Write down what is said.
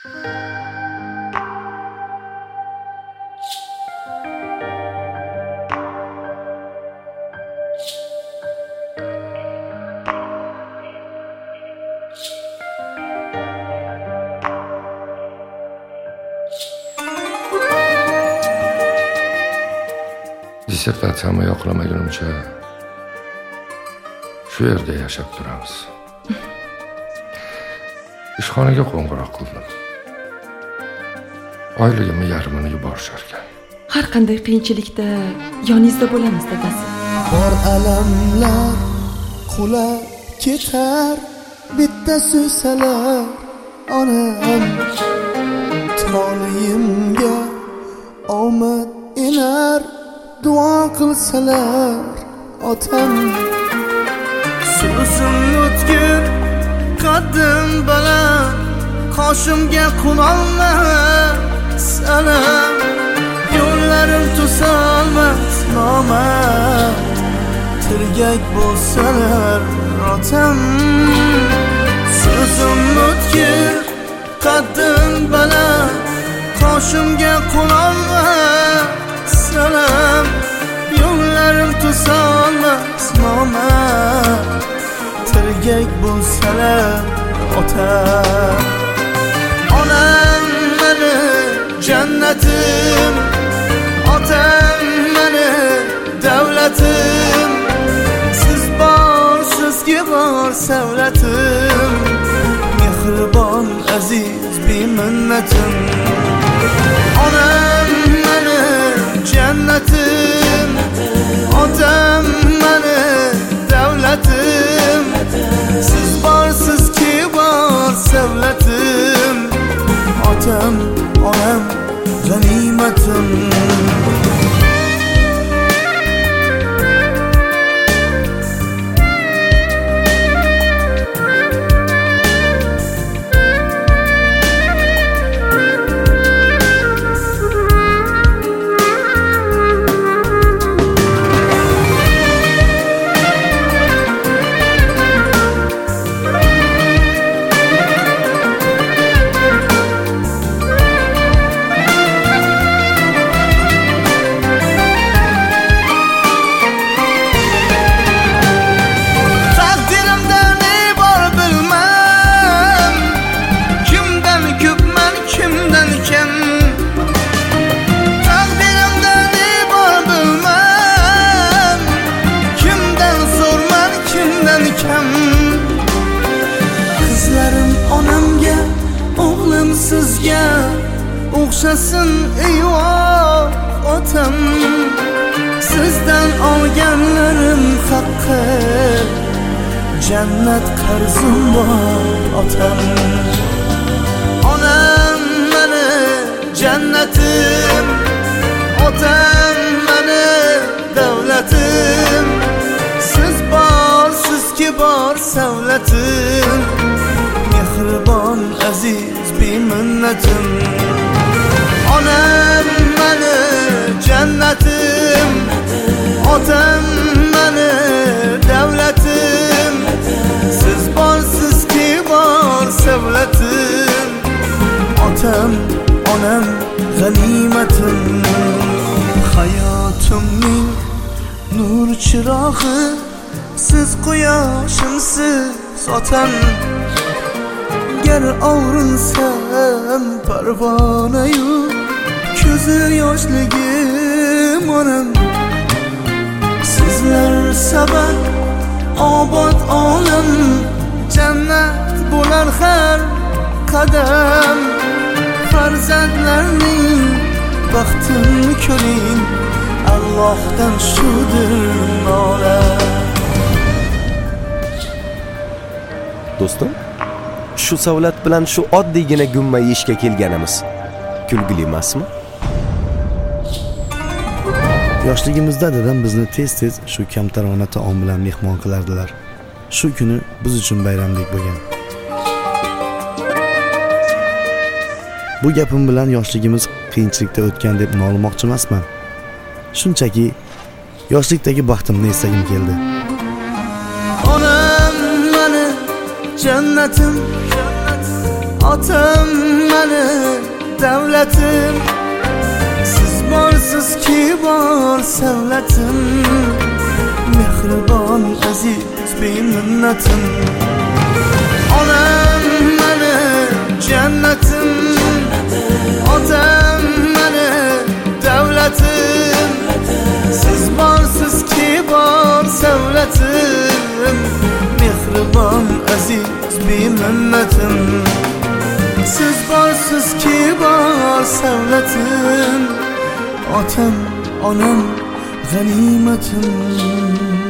Dissertatsiyamni yoqlamagunimcha shu yerda yashab turamiz. Ishxonaga qo'ng'iroq qildim. Oyligimni yarmini yuborisharkan. Har qanday qiyinchilikda yoningizda bo'lamiz dadasi. Bor alamlar qulab ketar, bitta suysalar onam. Toliyimga omad enar, duo qilsalar otam. So'zim o'tkir, qaddim baland, qoshimga qulolmas salam. Yo'llarim to'solmas nomard, tirgak bo'lsalar otam. So'zim o'tkir, qaddim baland, qoshimga qulolmas salam. Yo'llarim to'solmas nomard, tirgak bo'lsalar otam. Onam meni jannatim, otam meni davlatim. Siz borsizki bor savlatim, mehribon aziz beminnatim. Onam meni jannatim, otam meni davlatim. Siz borsizki bor savlatim, otam onam g'animatim. Qizlarim onamga, o'g'lim sizga o'xshasin eyvoh otam. Sizdan olganlarim haqqi, jannat qarzim bor otam. Onam meni jannatim, otam meni davlatim. Siz borsizki bor savlatim, mehribon aziz beminnatim. Onam meni jannatim, otam meni davlatim. Siz borsizki bor savlatim, otam onam g'animatim. Hayotimning nur chirog'i, siz quyoshimsiz otam. Gar ovrinsam parvonayu, ko'zi yoshligim onam. Sizlar sabab obod olam, jannat bo'lar har qadam. Farzandlarning baxtini ko'ring, Allohdan shudir nola. Do'stim, shu savlat bilan shu oddiygina gumma yeyishga kelganimiz kulgili emasmi? Yoshligimizda dadam bizni tez-tez shu kamtarona taom bilan mehmon qilardilar. Shu kuni biz uchun bayramdek bo'lgan. Bu gapim bilan yoshligimiz qiyinchilikda o'tgan deb nolimoqchi emasman. Shunchaki yoshlikdagi baxtimni eslagim keldi. Onam meni jannatim, otam meni davlatim, siz borsiz ki bor savlatim, mehribon aziz beminnatim. Onam meni jannatim, otam meni davlatim, siz borsiz ki bor savlatim, mehribon aziz beminnatim. Siz borsiz ki bor savlatim, otam onam g'animatim.